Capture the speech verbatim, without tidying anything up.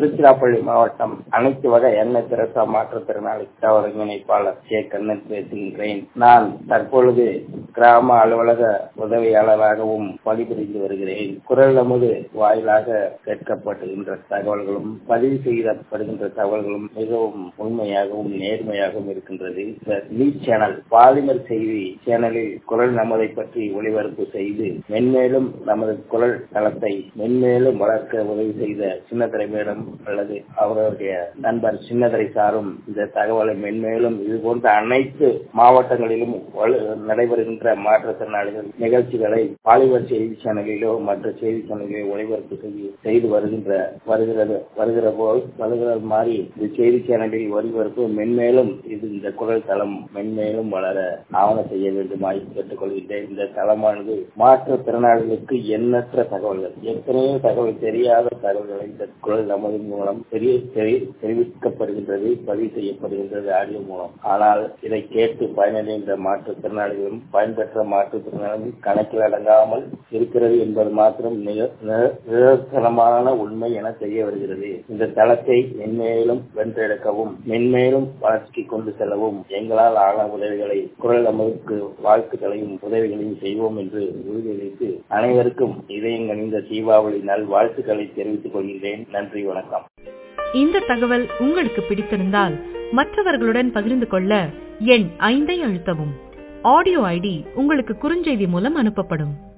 திருச்சிராப்பள்ளி மாவட்டம் அனைத்து வகை எண்ணெய் திரசா மாற்றுத்திறனாளி ஒருங்கிணைப்பாளர் கே கண்ணன் பேசுகின்றேன். நான் தற்பொழுது கிராம அலுவலக உதவியாளராகவும் பணிபுரிந்து வருகிறேன். குரல் நமது வாயிலாக கேட்கப்படுகின்ற தகவல்களும் பதிவு செய்யப்படுகின்ற தகவல்களும் மிகவும் உண்மையாகவும் நேர்மையாகவும் இருக்கின்றது. நியூஸ் சேனல் பாலிமர் செய்தி சேனலில் குரல் நமதை பற்றி ஒளிபரப்பு செய்து மென்மேலும் நமது குரல் தளத்தை மென்மேலும் வளர்க்க உதவி செய்த சின்னத்திரை மேடம் அல்லது அவருடைய நண்பர் சின்னத்திரை சாரும் இந்த தகவலை மென்மேலும் இது போன்ற அனைத்து மாவட்டங்களிலும் நடைபெறுகின்ற மாற்றுத்திறனாளிகள் நிகழ்ச்சிகளை பாலிமர் செய்தி சேனலிலோ மற்ற செய்தி சேனலிலோ ஒளிபரப்பு செய்து வருகின்ற வருகிறது வருகிற போல் வருகிற மாதிரி இந்த செய்தி சேனலில் ஒளிபரப்பு மென்மேலும் இது இந்த குரல் தளம் மென்மேலும் வளர ஆவண செய்ய வேண்டுமாய் கேட்டுக்கொள்கின்றேன். இந்த தளமானது மாற்றுத்திறனாளிகளுக்கு எண்ணற்ற தகவல்கள் எத்தனையோ தகவல் தெரியாத தகவல்களை இந்த குரல் நமது மூலம் பெரிய தெரிவிக்கப்படுகின்றது, பதிவு செய்யப்படுகின்றது ஆடியோ மூலம். ஆனால் இதை கேட்டு பயனடைகின்ற மாற்றுத்திறனாளிகளும் பயன்பெற்ற மாற்றுத்திறனாளிகளும் கணக்கில் அடங்காமல் இருக்கிறது என்பது மாத்திரம் நிதர்சனமான உண்மை என தெரிய வருகிறது. இந்த தளத்தை மென்மேலும் வென்றெடுக்கவும் மென்மேலும் வளர்ச்சிக்கு கொண்டு செல்லவும் எங்களால் ஆன உதவிகளை குரல் நமதுக்கு வாழ்த்துக்களையும் உதவிகளையும் செய்வோம் என்று உறுதியளித்து அனைவருக்கும் இதயங்கனிந்த தீபாவளி நல் வாழ்த்துக்களை தெரிவித்துக் கொள்கிறேன். நன்றி, வணக்கம். இந்த தகவல் உங்களுக்கு பிடித்திருந்தால் மற்றவர்களுடன் பகிர்ந்து கொள்ள எண் ஐந்தை அழுத்தவும். ஆடியோ ஐடி உங்களுக்கு குறுஞ்செய்தி மூலம் அனுப்பப்படும்.